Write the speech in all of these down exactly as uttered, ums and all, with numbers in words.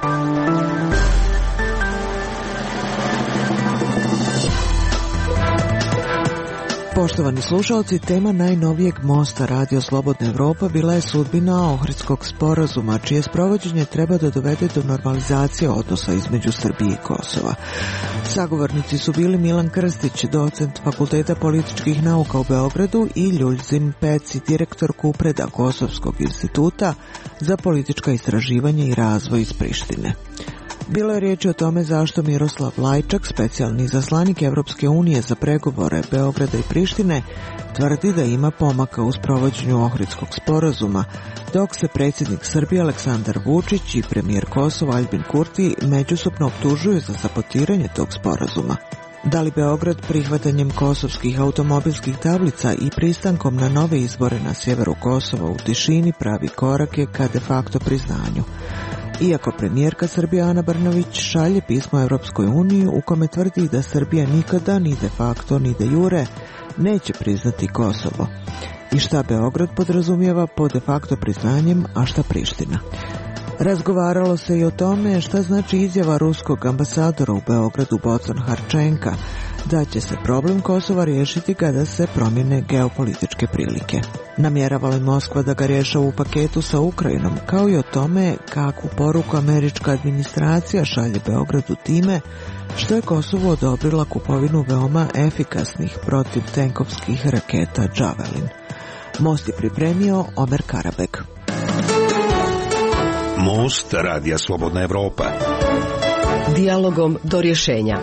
Poštovani slušalci, tema najnovijeg mosta Radio Slobodna Evropa bila je sudbina Ohridskog sporazuma, čije sprovođenje treba da dovede do normalizacije odnosa između Srbije i Kosova. Sagovornici su bili Milan Krstić, docent Fakulteta političkih nauka u Beogradu, i Ljuljzin Peci, direktor Kupreda Kosovskog instituta za politička istraživanja i razvoj iz Prištine. Bilo je riječi o tome zašto Miroslav Lajčak, specijalni izaslanik Evropske unije za pregovore Beograda i Prištine, tvrdi da ima pomaka u sprovođenju Ohridskog sporazuma, dok se predsjednik Srbije Aleksandar Vučić i premijer Kosova Aljbin Kurti međusobno optužuju za sabotiranje tog sporazuma. Da li Beograd prihvatanjem kosovskih automobilskih tablica i pristankom na nove izbore na sjeveru Kosova u tišini pravi korake ka de facto priznanju? Iako premijerka Srbije Ana Brnabić šalje pismo Evropskoj uniji u kome tvrdi da Srbija nikada, ni de facto, ni de jure, neće priznati Kosovo. I šta Beograd podrazumijeva pod de facto priznanjem, a šta Priština? Razgovaralo se i o tome šta znači izjava ruskog ambasadora u Beogradu Bocan Harčenka, da će se problem Kosova riješiti kada se promijene geopolitičke prilike. Namjerava li Moskva da ga rješava u paketu sa Ukrajinom, kao i o tome kakvu poruku američka administracija šalje Beogradu time što je Kosovo odobrila kupovinu veoma efikasnih protivtenkovskih raketa Javelin. Most je pripremio Omer Karabek. Most Radija Slobodna Evropa. Dijalogom do rješenja.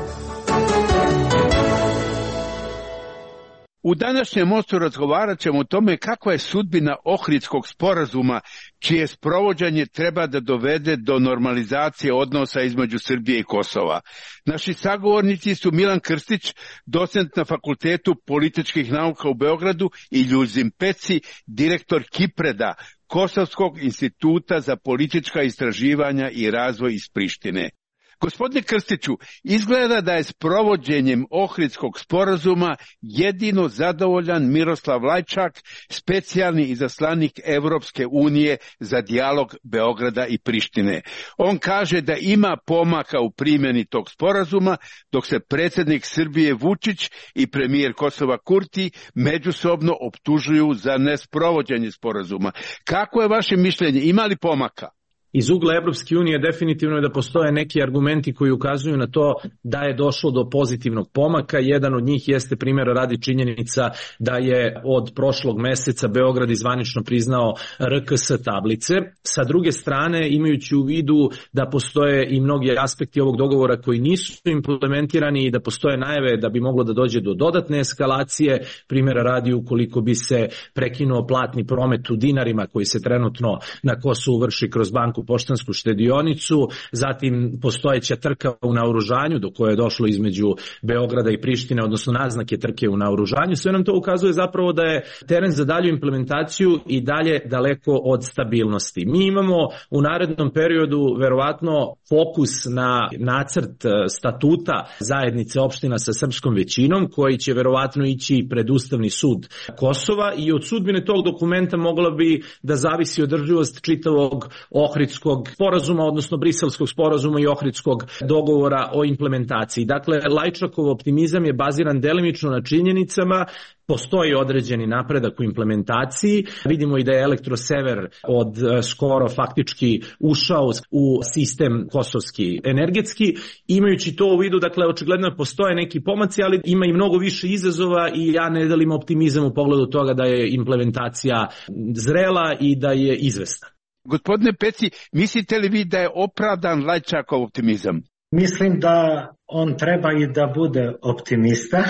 U današnjem mostu razgovarat ćemo o tome kakva je sudbina Ohridskog sporazuma, čije sprovođenje treba da dovede do normalizacije odnosa između Srbije i Kosova. Naši sagovornici su Milan Krstić, docent na Fakultetu političkih nauka u Beogradu, i Ljuljzin Peci, direktor Kipreda, Kosovskog instituta za politička istraživanja i razvoj iz Prištine. Gospodine Krstiću, izgleda da je s provođenjem Ohridskog sporazuma jedino zadovoljan Miroslav Lajčak, specijalni izaslanik Evropske unije za dijalog Beograda i Prištine. On kaže da ima pomaka u primjeni tog sporazuma, dok se predsjednik Srbije Vučić i premijer Kosova Kurti međusobno optužuju za nesprovođenje sporazuma. Kako je vaše mišljenje? Ima li pomaka? Iz ugla Evropske unije definitivno je da postoje neki argumenti koji ukazuju na to da je došlo do pozitivnog pomaka. Jedan od njih jeste primjera radi činjenica da je od prošlog meseca Beograd zvanično priznao R K S tablice. Sa druge strane, imajući u vidu da postoje i mnogi aspekti ovog dogovora koji nisu implementirani i da postoje najave da bi moglo da dođe do dodatne eskalacije, primjera radi ukoliko bi se prekinuo platni promet u dinarima koji se trenutno na Kosovu vrši kroz banku Poštansku štedionicu, zatim postojeća trka u naoružanju do koje je došlo između Beograda i Prištine, odnosno naznake trke u naoružanju. Sve nam to ukazuje zapravo da je teren za dalju implementaciju i dalje daleko od stabilnosti. Mi imamo u narednom periodu verovatno fokus na nacrt statuta zajednice opština sa srpskom većinom, koji će verovatno ići pred Ustavni sud Kosova, i od sudbine tog dokumenta mogla bi da zavisi održivost čitavog Ohridskog sporazuma, odnosno Briselskog sporazuma i Ohridskog dogovora o implementaciji. Dakle, Lajčakov optimizam je baziran delimično na činjenicama. Postoji određeni napredak u implementaciji. Vidimo i da je Elektrosever od skoro faktički ušao u sistem kosovski energetski. Imajući to u vidu, dakle, očigledno postoje neki pomaci, ali ima i mnogo više izazova i ja ne delim optimizam u pogledu toga da je implementacija zrela i da je izvesna. Gospodine Peci, mislite li vi da je opravdan Lajčakov optimizam? Mislim da on treba i da bude optimista,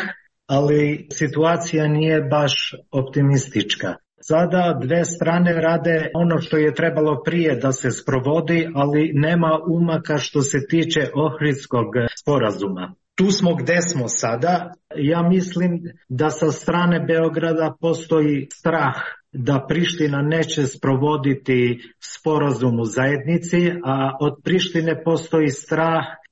ali situacija nije baš optimistička. Sada dve strane rade ono što je trebalo prije da se sprovodi, ali nema umaka što se tiče Ohridskog sporazuma. Tu smo gde smo sada. Ja mislim da sa strane Beograda postoji strah da Priština neće sprovoditi sporazum u zajednici, a od Prištine postoji strah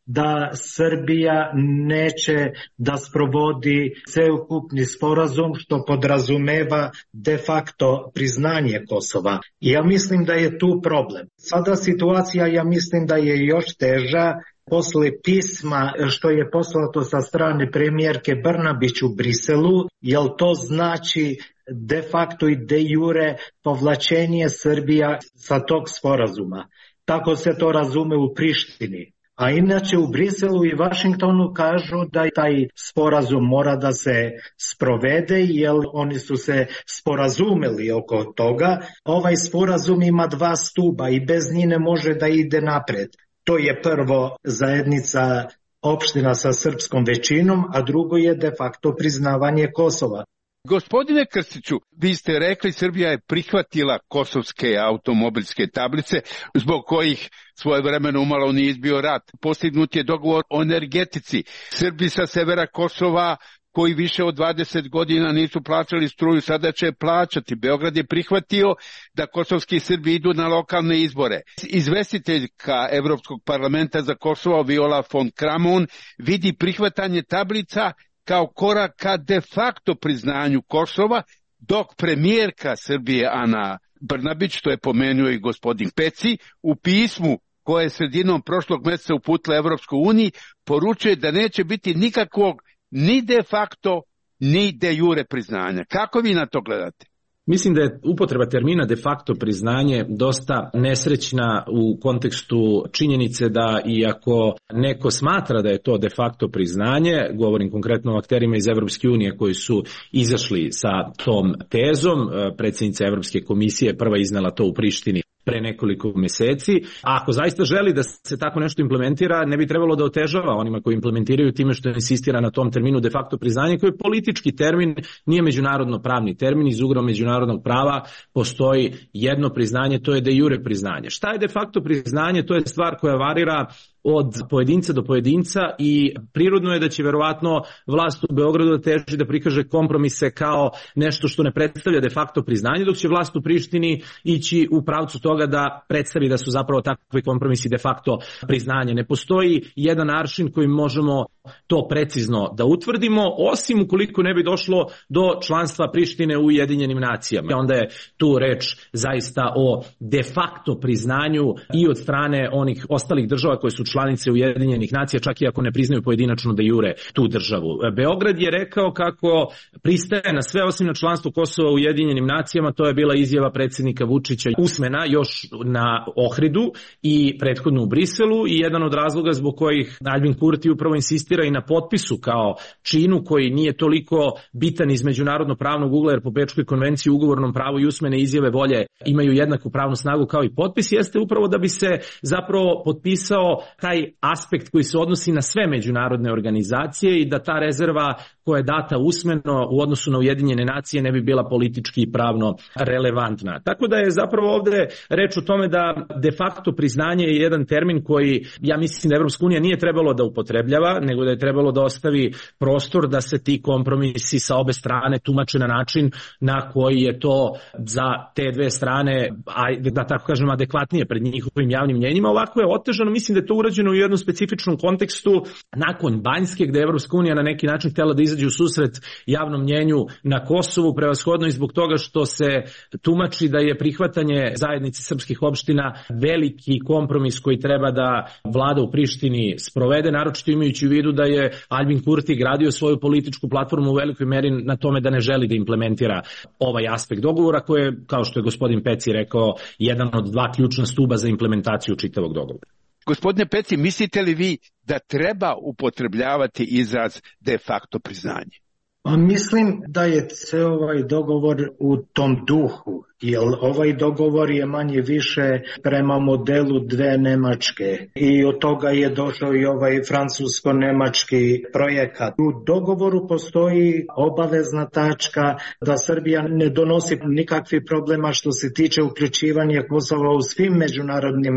da Srbija neće da sprovodi sveukupni sporazum što podrazumeva de facto priznanje Kosova. I ja mislim da je tu problem. Sada situacija, ja mislim da je još teža posle pisma što je poslato sa strane premijerke Brnabić u Briselu, jel to znači de facto i de jure povlačenje Srbija sa tog sporazuma. Tako se to razume u Prištini. A inače u Briselu i Vašingtonu kažu da taj sporazum mora da se sprovede, jer oni su se sporazumeli oko toga. Ovaj sporazum ima dva stuba i bez njih ne može da ide napred. To je prvo zajednica opština sa srpskom većinom, a drugo je de facto priznavanje Kosova. Gospodine Krstiću, vi ste rekli Srbija je prihvatila kosovske automobilske tablice zbog kojih svojevremeno umalo nije izbio rat. Postignut je dogovor o energetici. Srbi sa severa Kosova koji više od dvadeset godina nisu plaćali struju, sada će plaćati. Beograd je prihvatio da kosovski Srbi idu na lokalne izbore. Izvestiteljka Evropskog parlamenta za Kosovo Viola von Kramon vidi prihvatanje tablica kao korak ka de facto priznanju Kosova, dok premijerka Srbije Ana Brnabić, to je pomenuo i gospodin Peci, u pismu koje je sredinom prošlog mjeseca uputila Evropskoj uniji, poručuje da neće biti nikakvog ni de facto, ni de jure priznanja. Kako vi na to gledate? Mislim da je upotreba termina de facto priznanje dosta nesrećna u kontekstu činjenice da iako neko smatra da je to de facto priznanje, govorim konkretno o akterima iz Evropske unije koji su izašli sa tom tezom, predsjednica Evropske komisije prva iznela to u Prištini pre nekoliko mjeseci. A ako zaista želi da se tako nešto implementira, ne bi trebalo da otežava onima koji implementiraju time što insistira na tom terminu de facto priznanje, koji je politički termin, nije međunarodno pravni termin. Iz ugla međunarodnog prava postoji jedno priznanje, to je de jure priznanje. Šta je de facto priznanje? To je stvar koja varira od pojedinca do pojedinca i prirodno je da će verovatno vlast u Beogradu teži da prikaže kompromise kao nešto što ne predstavlja de facto priznanje, dok će vlast u Prištini ići u pravcu toga da predstavi da su zapravo takvi kompromisi de facto priznanje. Ne postoji jedan aršin kojim možemo to precizno da utvrdimo, osim ukoliko ne bi došlo do članstva Prištine u Ujedinjenim nacijama. Onda je tu reč zaista o de facto priznanju i od strane onih ostalih država koje su članice Ujedinjenih nacija, čak i ako ne priznaju pojedinačno de jure tu državu. Beograd je rekao kako pristaje na sve osim na članstvo Kosova u Ujedinjenim nacijama. To je bila izjava predsjednika Vučića usmena još na Ohridu i prethodno u Briselu, i jedan od razloga zbog kojih Aljbin Kurti upravo insistira i na potpisu kao činu koji nije toliko bitan iz međunarodno pravnog ugla, jer po Bečkoj konvenciji ugovornom pravu i usmene izjave volje imaju jednaku pravnu snagu kao i potpis, jeste upravo da bi se zapravo potpisao taj aspekt koji se odnosi na sve međunarodne organizacije i da ta rezerva koja je data usmeno u odnosu na Ujedinjene nacije ne bi bila politički i pravno relevantna. Tako da je zapravo ovdje reč o tome da de facto priznanje je jedan termin koji ja mislim da Evropska unija nije trebalo da upotrebljava, nego da je trebalo da ostavi prostor da se ti kompromisi sa obe strane tumače na način na koji je to za te dve strane, da tako kažem, adekvatnije pred njihovim javnim mnjenjima. Ovako je otežano, mislim da je to urađeno u jednom specifičnom kontekstu nakon Banjske, gde je Evropska unija na neki način htjela da izađe u susret javnom mnjenju na Kosovu, prevashodno i zbog toga što se tumači da je prihvatanje zajednice srpskih opština veliki kompromis koji treba da vlada u Prištini sprovede, naročito imajući u vidu da je Aljbin Kurti gradio svoju političku platformu u velikoj meri na tome da ne želi da implementira ovaj aspekt dogovora, koji je, kao što je gospodin Peci rekao, jedan od dva ključna stuba za implementaciju čitavog dogovora. Gospodine Peci, mislite li vi da treba upotrebljavati izraz de facto priznanje? Pa mislim da je ceo ovaj dogovor u tom duhu, jer ovaj dogovor je manje više prema modelu dve Nemačke i od toga je došao i ovaj francusko-nemački projekat. U dogovoru postoji obavezna tačka da Srbija ne donosi nikakvih problema što se tiče uključivanja Kosova u svim međunarodnim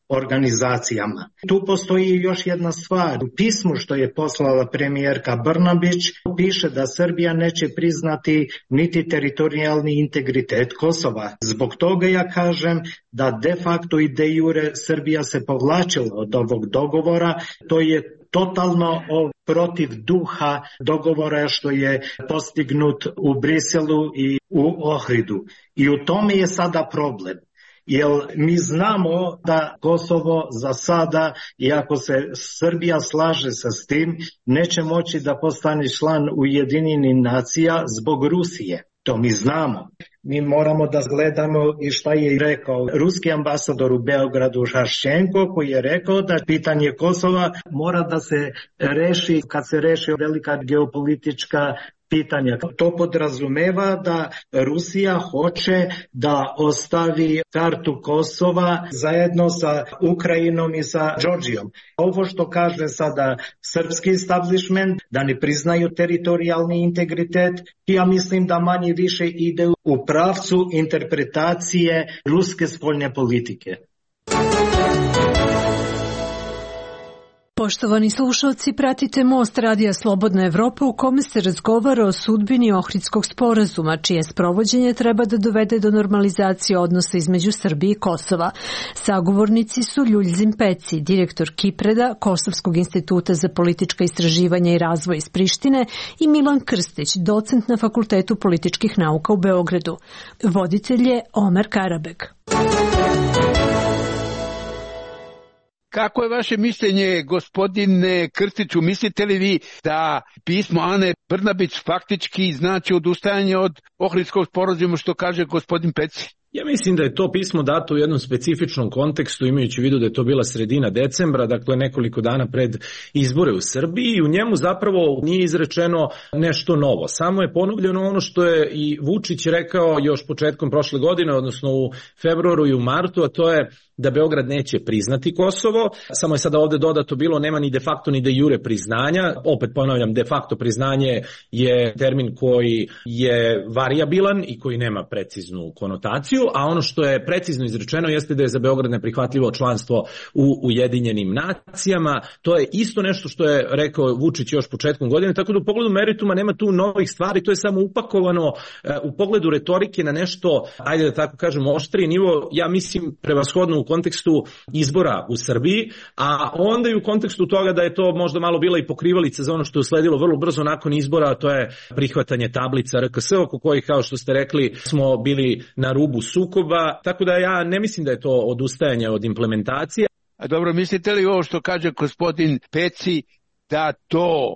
organizacijama. Tu postoji još jedna stvar. U pismu što je poslala premijerka Brnabić piše da Srbija neće priznati niti teritorijalni integritet Kosova. Zbog toga ja kažem da de facto i de jure Srbija se povlačila od ovog dogovora. To je totalno protiv duha dogovora što je postignut u Briselu i u Ohridu. I u tome je sada problem. Jer mi znamo da Kosovo za sada, iako se Srbija slaže sa tim, neće moći da postane član Ujedinjenih nacija zbog Rusije. To mi znamo. Mi moramo da gledamo i šta je rekao ruski ambasador u Beogradu Haščenko, koji je rekao da pitanje Kosova mora da se reši kad se reši velika geopolitička pitanja. To podrazumeva da Rusija hoće da ostavi kartu Kosova zajedno sa Ukrajinom i sa Đorđijom. Ovo što kaže sada srpski establishment, da ne priznaju teritorijalni integritet, ja mislim da manje više ide u pravcu interpretacije ruske spoljne politike. Poštovani slušalci, pratite Most Radija Slobodna Evropa u kome se razgovara o sudbini Ohridskog sporazuma, čije sprovođenje treba da dovede do normalizacije odnosa između Srbije i Kosova. Sagovornici su Ljuljzim Peci, direktor Kipreda, Kosovskog instituta za politička istraživanja i razvoj iz Prištine, i Milan Krstić, docent na Fakultetu političkih nauka u Beogradu. Voditelj je Omer Karabeg. Kako je vaše mišljenje, gospodine Krstiću? Mislite li vi da pismo Ane Brnabić faktički znači odustajanje od Ohridskog sporazuma, što kaže gospodin Peci? Ja mislim da je to pismo dato u jednom specifičnom kontekstu, imajući u vidu da je to bila sredina decembra, dakle nekoliko dana pred izbore u Srbiji, i u njemu zapravo nije izrečeno nešto novo. Samo je ponovljeno ono što je i Vučić rekao još početkom prošle godine, odnosno u februaru i u martu, a to je da Beograd neće priznati Kosovo. Samo je sada ovde dodato bilo, nema ni de facto ni de jure priznanja. Opet ponavljam, de facto priznanje je termin koji je varijabilan i koji nema preciznu konotaciju, a ono što je precizno izrečeno jeste da je za Beograd neprihvatljivo članstvo u Ujedinjenim nacijama. To je isto nešto što je rekao Vučić još početkom godine, tako da u pogledu merituma nema tu novih stvari, to je samo upakovano u pogledu retorike na nešto, ajde da tako kažem, oštriji nivo, ja mislim prevashodno u kontekstu izbora u Srbiji, a onda i u kontekstu toga da je to možda malo bila i pokrivalica za ono što je usledilo vrlo brzo nakon izbora, a to je prihvatanje tablica R K S, oko kojih, kao što ste rekli, smo bili na rubu sukoba, tako da ja ne mislim da je to odustajanje od implementacije. A dobro, mislite li ovo što kaže gospodin Peci, da to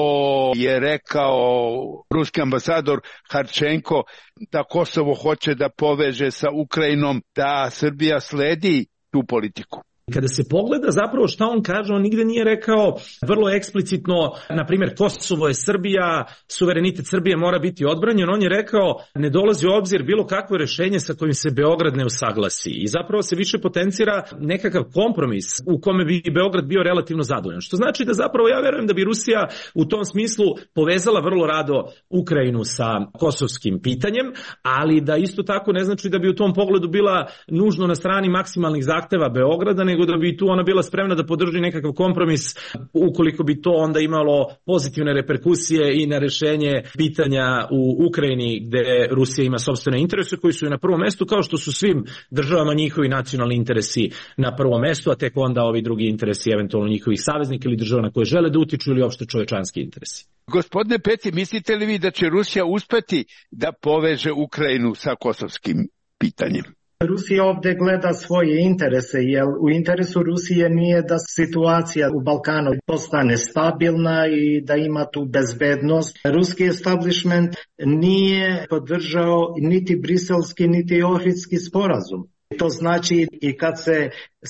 to je rekao ruski ambasador Harčenko, da Kosovo hoće da poveže sa Ukrajinom, da Srbija sledi tu politiku? Kada se pogleda zapravo šta on kaže, on nigde nije rekao vrlo eksplicitno, na primjer, Kosovo je Srbija, suverenitet Srbije mora biti odbranjen. On je rekao, ne dolazi u obzir bilo kakvo rešenje sa kojim se Beograd ne usaglasi. I zapravo se više potencira nekakav kompromis u kome bi Beograd bio relativno zadovoljan. Što znači da zapravo ja verujem da bi Rusija u tom smislu povezala vrlo rado Ukrajinu sa kosovskim pitanjem, ali da isto tako ne znači da bi u tom pogledu bila nužno na strani maksimalnih zahteva Beograda, nego da bi tu ona bila spremna da podrži nekakav kompromis ukoliko bi to onda imalo pozitivne reperkusije i na rešenje pitanja u Ukrajini gde Rusija ima sopstvene interese koji su na prvom mestu, kao što su svim državama njihovi nacionalni interesi na prvom mestu, a tek onda ovi drugi interesi eventualno njihovih saveznika ili država na koje žele da utiču ili opšte čovečanski interesi. Gospodine Peci, mislite li vi da će Rusija uspeti da poveže Ukrajinu sa kosovskim pitanjem? Rusija ovdje gleda svoje interese, jer u interesu Rusije nije da situacija u Balkanu postane stabilna i da ima tu bezbednost. Ruski establishment nije podržao niti briselski, niti ohridski sporazum. To znači i kad se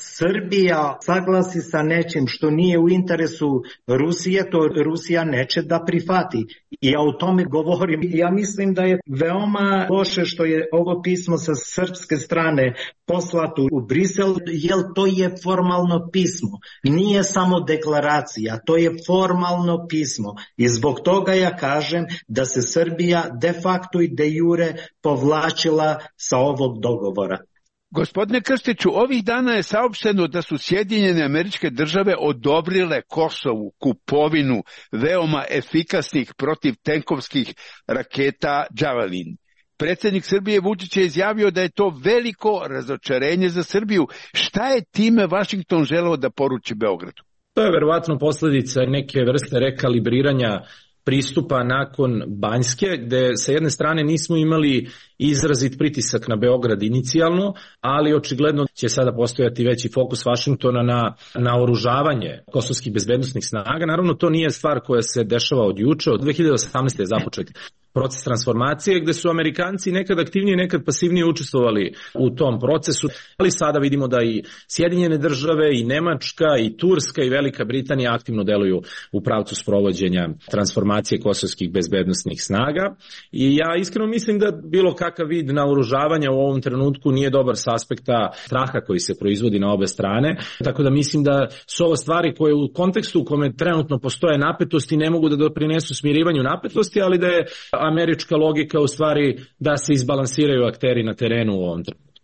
Srbija saglasi sa nečim što nije u interesu Rusije, to Rusija neće da prihvati. I ja o tome govorim. Ja mislim da je veoma loše što je ovo pismo sa srpske strane poslato u Brisel, jer to je formalno pismo. Nije samo deklaracija, to je formalno pismo. I zbog toga ja kažem da se Srbija de facto i de jure povlačila sa ovog dogovora. Gospodine Krstiću, ovih dana je saopšteno da su Sjedinjene Američke Države odobrile Kosovu kupovinu veoma efikasnih protivtenkovskih raketa Javelin. Predsjednik Srbije Vučić je izjavio da je to veliko razočarenje za Srbiju. Šta je time Vašington želeo da poruči Beogradu? To je verovatno posljedica neke vrste rekalibriranja pristupa nakon Banjske, gde sa jedne strane nismo imali izrazit pritisak na Beograd inicijalno, ali očigledno će sada postojati veći fokus Vašingtona na naoružavanje kosovskih bezbednosnih snaga. Naravno, to nije stvar koja se dešava od juče, od dve hiljade osamnaeste je započet proces transformacije, gde su Amerikanci nekad aktivnije, nekad pasivnije učestvovali u tom procesu, ali sada vidimo da i Sjedinjene Države, i Nemačka, i Turska, i Velika Britanija aktivno deluju u pravcu sprovođenja transformacije kosovskih bezbednosnih snaga. I ja iskreno mislim da bilo kakav vid naoružavanja u ovom trenutku nije dobar s aspekta straha koji se proizvodi na obe strane, tako da mislim da su ovo stvari koje u kontekstu u kome trenutno postoje napetosti ne mogu da doprinesu smirivanju napetosti, ali da je američka logika u stvari da se izbalansiraju akteri na terenu u ovom trenutku.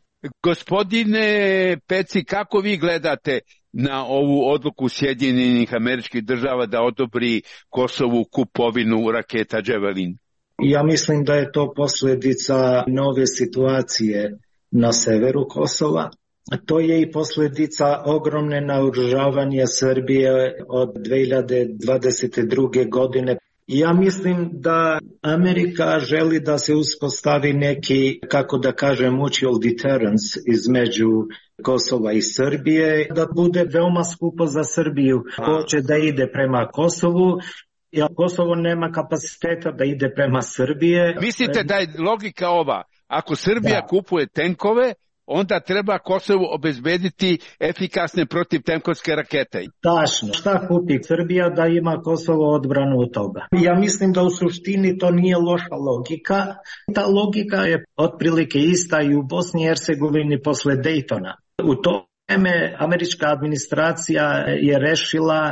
Gospodine Peci, kako vi gledate na ovu odluku Sjedinjenih Američkih Država da odobri Kosovu kupovinu raketa Javelin? Ja mislim da je to posljedica nove situacije na severu Kosova. To je i posljedica ogromne naoružavanja Srbije od dve hiljade dvadeset druge. godine. Ja mislim da Amerika želi da se uspostavi neki, kako da kažem, mutual deterrence između Kosova i Srbije, da bude veoma skupo za Srbiju. Hoće da ide prema Kosovu, jer Kosovo nema kapaciteta da ide prema Srbije. Mislite da je logika ova, ako Srbija da. kupuje tenkove, onda treba Kosovu obezbediti efikasne protivtenkovske rakete. Tačno. Šta kupi Srbija da ima Kosovo odbranu od toga? Ja mislim da u suštini to nije loša logika. Ta logika je otprilike ista i u Bosni i Hercegovini posle Dejtona. U to vreme američka administracija je rešila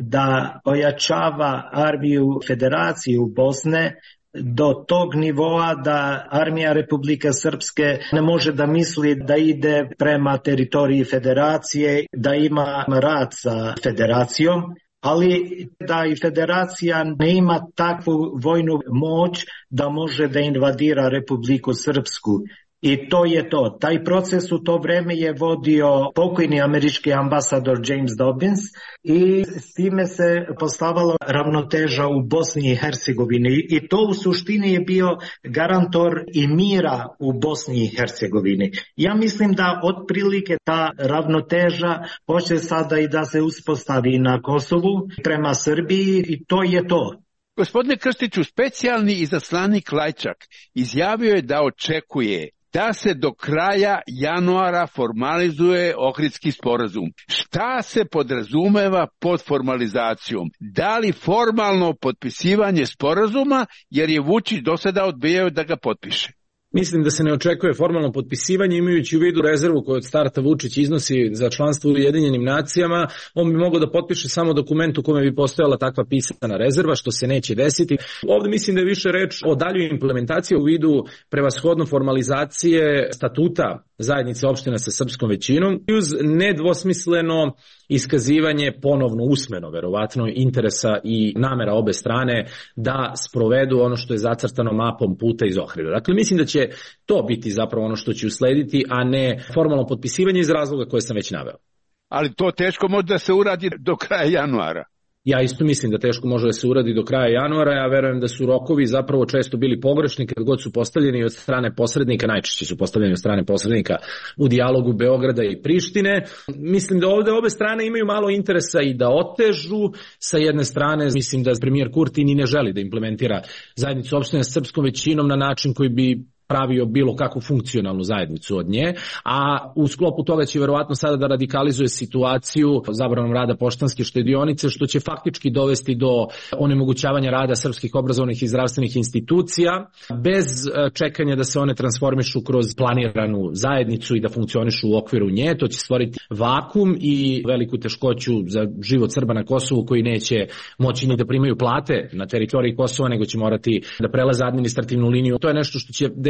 da ojačava armiju Federacije u Bosne do tog nivoa da armija Republike Srpske ne može da misli da ide prema teritoriji Federacije, da ima rat sa Federacijom, ali da i Federacija ne ima takvu vojnu moć da može da invadira Republiku Srpsku. I to je to. Taj proces u to vreme je vodio pokojni američki ambasador James Dobbins i s time se postavila ravnoteža u Bosni i Hercegovini i to u suštini je bio garantor i mira u Bosni i Hercegovini. Ja mislim da otprilike ta ravnoteža hoće sada i da se uspostavi na Kosovu prema Srbiji i to je to. Gospodine Krstiću, specijalni izaslanik Lajčak izjavio je da očekuje da se do kraja januara formalizuje Ohridski sporazum. Šta se podrazumeva pod formalizacijom? Da li formalno potpisivanje sporazuma, jer je Vučić do sada odbijao da ga potpiše? Mislim da se ne očekuje formalno potpisivanje, imajući u vidu rezervu koju od starta Vučić iznosi za članstvo u Ujedinjenim nacijama. On bi mogao da potpiše samo dokument u kome bi postojala takva pisana rezerva, što se neće desiti. Ovdje mislim da je više reč o daljoj implementaciji u vidu prevashodno formalizacije statuta zajednice opština sa srpskom većinom i uz nedvosmisleno iskazivanje ponovno usmeno, verovatno, interesa i namera obe strane da sprovedu ono što je zacrtano mapom puta iz Ohrida. Dakle, mislim da će to biti zapravo ono što će uslediti, a ne formalno potpisivanje iz razloga koje sam već naveo. Ali to teško može da se uradi do kraja januara. Ja isto mislim da teško može da se uradi do kraja januara, ja verujem da su rokovi zapravo često bili pogrešni kad god su postavljeni od strane posrednika, najčešće su postavljeni od strane posrednika u dijalogu Beograda i Prištine. Mislim da ovde obe strane imaju malo interesa i da otežu. Sa jedne strane mislim da premijer Kurti ni ne želi da implementira zajednicu opština sa srpskom većinom na način koji bi pravio bilo kakvu funkcionalnu zajednicu od nje, a u sklopu toga će verovatno sada da radikalizuje situaciju zabranom rada poštanske štedionice, što će faktički dovesti do onemogućavanja rada srpskih obrazovnih i zdravstvenih institucija, bez čekanja da se one transformišu kroz planiranu zajednicu i da funkcionišu u okviru nje. To će stvoriti vakum i veliku teškoću za život Srba na Kosovu, koji neće moći ni da primaju plate na teritoriji Kosova, nego će morati da prelaze administrativnu liniju. To je nešto što će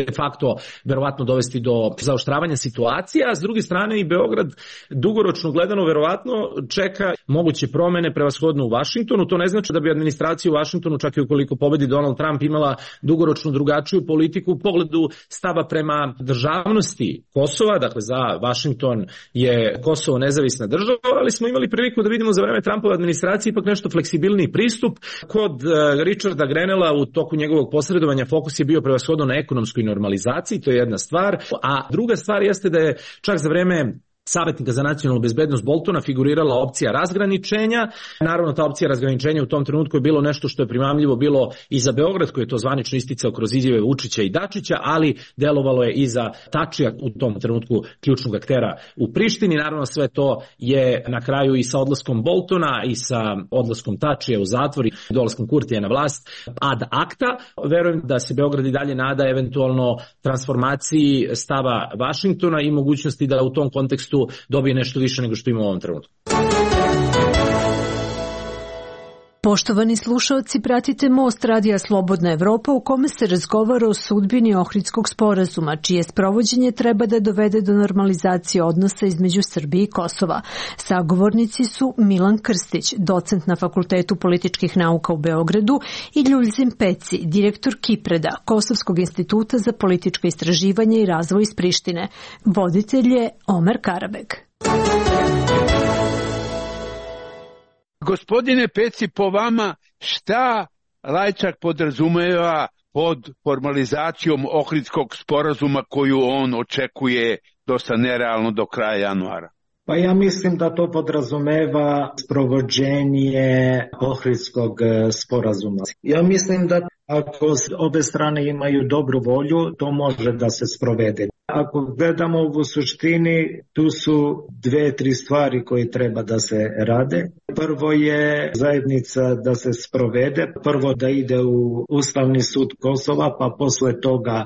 de facto verovatno dovesti do zaoštravanja situacije, a s druge strane i Beograd dugoročno gledano verovatno čeka moguće promene prevashodno u Vašingtonu. To ne znači da bi administracija u Vašingtonu, čak i ukoliko pobedi Donald Trump, imala dugoročno drugačiju politiku u pogledu stava prema državnosti Kosova. Dakle, za Vašington je Kosovo nezavisna država, ali smo imali priliku da vidimo za vreme Trumpove administracije ipak nešto fleksibilniji pristup. Kod Richarda Grenella u toku njegovog posredovanja fokus je bio prevashodno na ekonomskoj normalizaciji, to je jedna stvar, a druga stvar jeste da je čak za vreme savjetnika za nacionalnu bezbednost Boltona figurirala opcija razgraničenja. Naravno, ta opcija razgraničenja u tom trenutku je bilo nešto što je primamljivo bilo i za Beograd, koji je to zvanično isticao kroz izjave Vučića i Dačića, ali delovalo je i za Tačija, u tom trenutku ključnog aktera u Prištini. Naravno, sve to je na kraju i sa odlaskom Boltona i sa odlaskom Tačija u zatvor i dolaskom Kurtija na vlast ad acta. Verujem da se Beograd i dalje nada eventualno transformaciji stava Vašingtona i mogućnosti da u tom kontekstu dobije nešto više nego što ima u ovom trenutku. Poštovani slušaoci, pratite Most Radija Slobodna Evropa u kome se razgovara o sudbini Ohridskog sporazuma, čije sprovođenje treba da dovede do normalizacije odnosa između Srbije i Kosova. Sagovornici su Milan Krstić, docent na Fakultetu političkih nauka u Beogradu, i Ljuljzim Peci, direktor Kipreda, Kosovskog instituta za političko istraživanje i razvoj iz Prištine. Voditelj je Omer Karabeg. Gospodine Peci, po vama šta Lajčak podrazumeva pod formalizacijom Ohridskog sporazuma koju on očekuje dosta nerealno do kraja januara? Pa ja mislim da to podrazumeva sprovođenje Ohridskog sporazuma. Ja mislim da ako obe strane imaju dobru volju, to može da se sprovede. Ako gledamo u suštini, tu su dve, tri stvari koje treba da se rade. Prvo je zajednica da se sprovede, prvo da ide u Ustavni sud Kosova, pa posle toga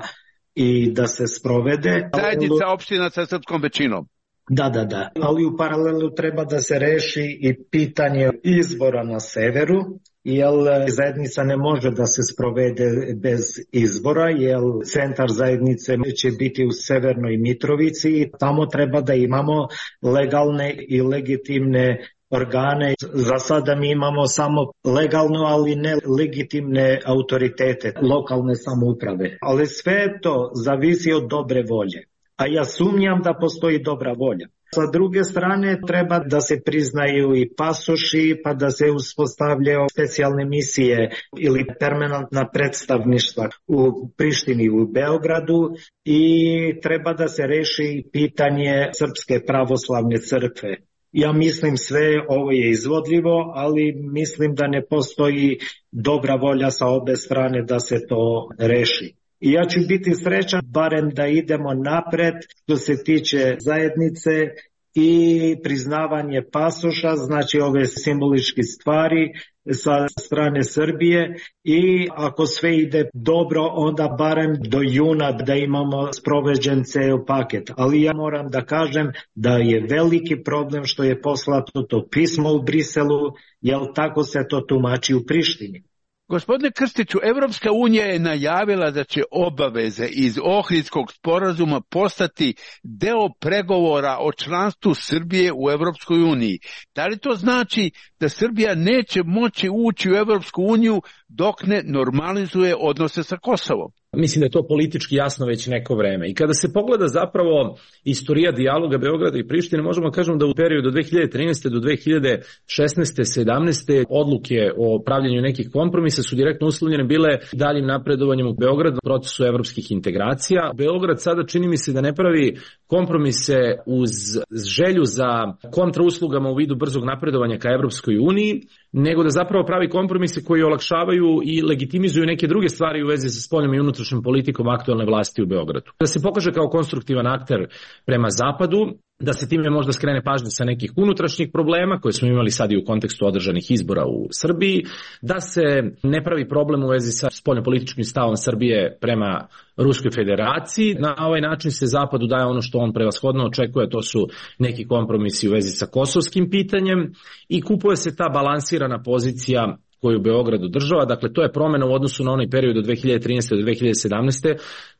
i da se sprovede. Zajednica opština sa srpskom većinom. Da, da, da. Ali u paralelu treba da se reši i pitanje izbora na severu, jer zajednica ne može da se sprovede bez izbora, jer centar zajednice će biti u Severnoj Mitrovici i tamo treba da imamo legalne i legitimne organe. Za sada mi imamo samo legalno, ali ne legitimne autoritete, lokalne samouprave. Ali sve to zavisi od dobre volje. A ja sumnjam da postoji dobra volja. Sa druge strane, treba da se priznaju i pasoši, pa da se uspostavljaju specijalne misije ili permanentna predstavništva u Prištini i u Beogradu i treba da se reši pitanje Srpske pravoslavne crkve. Ja mislim sve ovo je izvodljivo, ali mislim da ne postoji dobra volja sa obe strane da se to reši. I ja ću biti srećan barem da idemo napred što se tiče zajednice i priznavanje pasoša, znači ove simboličke stvari sa strane Srbije, i ako sve ide dobro, onda barem do juna da imamo sproveđen ceo paket. Ali ja moram da kažem da je veliki problem što je poslato to pismo u Briselu, jer tako se to tumači u Prištini. Gospodine Krstiću, Evropska unija je najavila da će obaveze iz Ohridskog sporazuma postati deo pregovora o članstvu Srbije u Evropskoj uniji. Da li to znači da Srbija neće moći ući u Evropsku uniju dok ne normalizuje odnose sa Kosovom? Mislim da je to politički jasno već neko vreme. I kada se pogleda zapravo istorija dijaloga Beograda i Prištine, možemo da kažemo da u periodu od dve hiljade trinaeste do dve hiljade šesnaeste sedamnaeste odluke o pravljenju nekih kompromisa su direktno uslovljene bile daljim napredovanjem u Beogradu u procesu evropskih integracija. Beograd sada čini mi se da ne pravi kompromise uz želju za kontrauslugama u vidu brzog napredovanja ka Evropskoj uniji, nego da zapravo pravi kompromise koji olakšavaju i legitimizuju neke druge stvari u vezi sa spoljnom i unutrašnjom politikom aktuelne vlasti u Beogradu. Da se pokaže kao konstruktivan akter prema zapadu, da se time možda skrene pažnja sa nekih unutrašnjih problema koje smo imali sad i u kontekstu održanih izbora u Srbiji, da se ne pravi problem u vezi sa spoljnopolitičkim stavom Srbije prema Ruskoj federaciji. Na ovaj način se Zapadu daje ono što on prevashodno očekuje, to su neki kompromisi u vezi sa kosovskim pitanjem, i kupuje se ta balansirana pozicija koju Beograd održava. Dakle, to je promena u odnosu na onaj period od dve hiljade trinaeste do dve hiljade sedamnaeste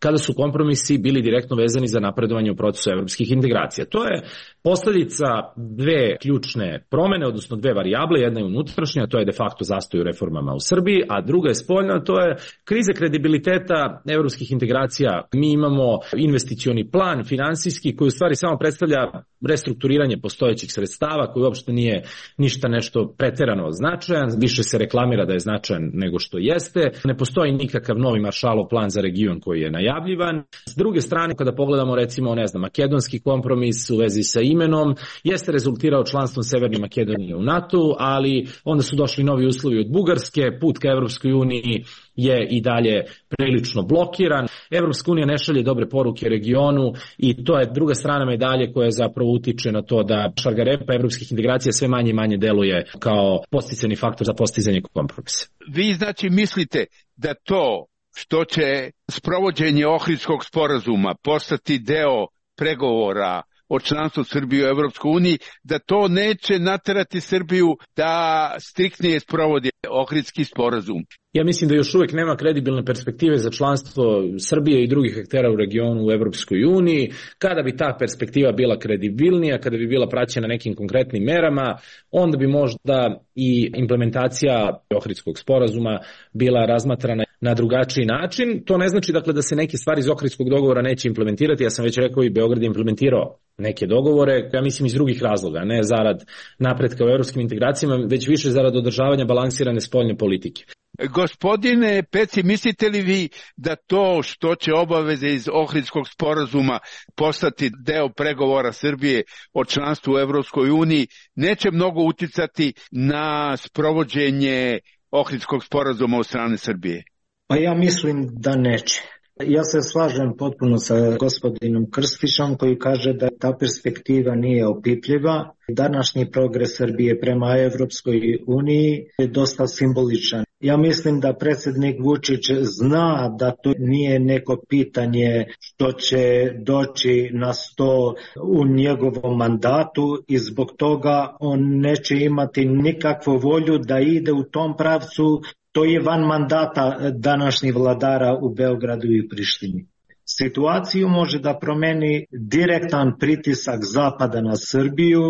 kada su kompromisi bili direktno vezani za napredovanje u procesu evropskih integracija. To je posljedica dve ključne promene, odnosno dve varijable, jedna je unutrašnja, to je de facto zastoj u reformama u Srbiji, a druga je spoljna, to je kriza kredibiliteta evropskih integracija. Mi imamo investicioni plan, finansijski, koji u stvari samo predstavlja restrukturiranje postojećih sredstava, koji uopšte nije ništa nešto preterano značajan, više se reklamira da je značajan nego što jeste. Ne postoji nikakav novi Maršalov plan za region koji je najavljivan. S druge strane, kada pogledamo recimo, ne znam, makedonski kompromis u vezi sa imenom, jeste rezultirao članstvom Severne Makedonije u NATO, ali onda su došli novi uslovi od Bugarske, put ka Evropskoj uniji je i dalje prilično blokiran. Evropska unija ne šalje dobre poruke regionu i to je druga strana medalje koja zapravo utiče na to da šargarepa evropskih integracija sve manje i manje deluje kao podsticajni faktor za postizanje kompromisa. Vi znači mislite da to što će sprovođenje Ohridskog sporazuma postati deo pregovora o članstvu Srbije u Evropskoj uniji, da to neće naterati Srbiju da striktnije sprovodi Ohridski sporazum? Ja mislim da još uvek nema kredibilne perspektive za članstvo Srbije i drugih aktera u regionu u Evropskoj uniji. Kada bi ta perspektiva bila kredibilnija, kada bi bila praćena nekim konkretnim merama, onda bi možda i implementacija Ohridskog sporazuma bila razmatrana na drugačiji način. To ne znači dakle da se neke stvari iz Ohridskog dogovora neće implementirati. Ja sam već rekao i Beograd je implementirao neke dogovore, ja mislim iz drugih razloga, ne zarad napretka u evropskim integracijama, već više zarad održavanja balansirane spoljne politike. Gospodine Peci, mislite li vi da to što će obaveze iz Ohridskog sporazuma postati deo pregovora Srbije o članstvu u Evropskoj uniji neće mnogo uticati na sprovođenje Ohridskog sporazuma od strane Srbije? Pa ja mislim da neće. Ja se slažem potpuno sa gospodinom Krstićom koji kaže da ta perspektiva nije opipljiva. Današnji progres Srbije prema Evropskoj uniji je dosta simboličan. Ja mislim da predsjednik Vučić zna da to nije neko pitanje što će doći na sto u njegovom mandatu i zbog toga on neće imati nikakvu volju da ide u tom pravcu. To je van mandata današnjih vladara u Beogradu i Prištini. Situaciju može da promeni direktan pritisak Zapada na Srbiju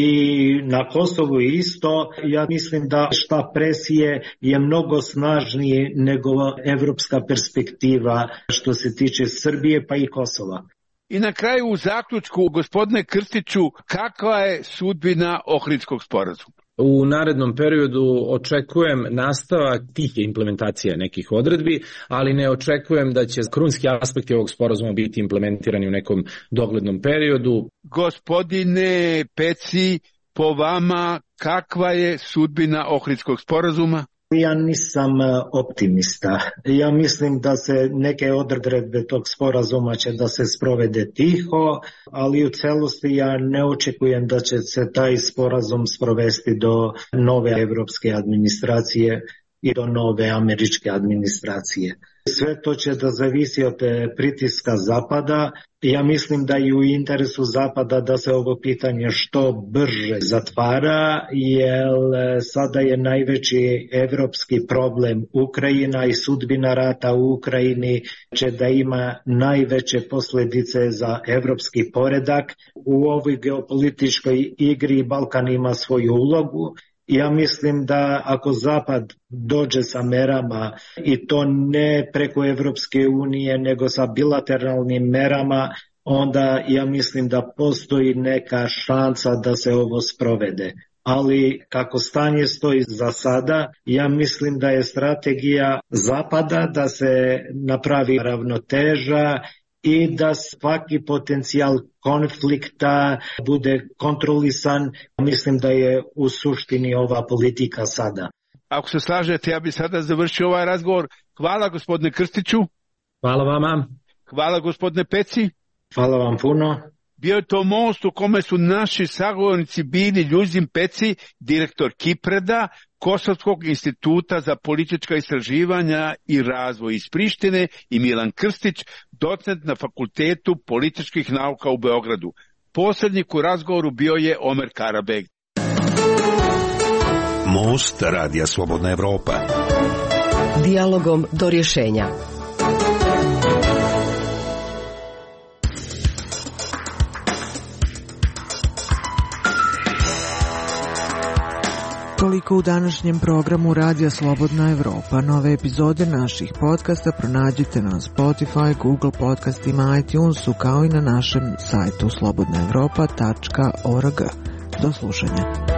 i na Kosovu isto. Ja mislim da štab presije je mnogo snažniji nego evropska perspektiva što se tiče Srbije pa i Kosova. I na kraju u zaključku, gospodine Krstiću, kakva je sudbina Ohridskog sporazuma? U narednom periodu očekujem nastavak tih implementacija nekih odredbi, ali ne očekujem da će krunski aspekti ovog sporazuma biti implementirani u nekom doglednom periodu. Gospodine Peci, po vama kakva je sudbina Ohridskog sporazuma? Ja nisam optimista. Ja mislim da se neke odredbe tog sporazuma će da se sprovede tiho, ali u celosti ja ne očekujem da će se taj sporazum sprovesti do nove evropske administracije i do nove američke administracije. Sve to će da zavisi od pritiska Zapada. Ja mislim da je u interesu Zapada da se ovo pitanje što brže zatvara, jer sada je najveći evropski problem Ukrajina i sudbina rata u Ukrajini će da ima najveće posljedice za evropski poredak. U ovoj geopolitičkoj igri Balkan ima svoju ulogu. Ja mislim da ako Zapad dođe sa merama i to ne preko Evropske unije nego sa bilateralnim merama, onda ja mislim da postoji neka šansa da se ovo sprovede. Ali kako stanje stoji za sada, ja mislim da je strategija Zapada da se napravi ravnoteža i da svaki potencijal konflikta bude kontrolisan. Mislim da je u suštini ova politika sada. Ako se slažete, ja bih sada završio ovaj razgovor. Hvala gospodine Krstiću. Hvala vama. Hvala gospodine Peci. Hvala vam puno. Bio je to most u kome su naši sagovornici bili Ljuzin Peci, direktor Kipreda, Kosovskog instituta za politička istraživanja i razvoj iz Prištine, i Milan Krstić, docent na Fakultetu političkih nauka u Beogradu. Posrednik u razgovoru bio je Omer Karabeg. Most Radija Slobodna Evropa. Dijalogom do rješenja. Toliko u današnjem programu Radija Slobodna Evropa. Nove epizode naših podcasta pronađite na Spotify, Google podcastima, iTunesu kao i na našem sajtu slobodna evropa tačka org. Do slušanja.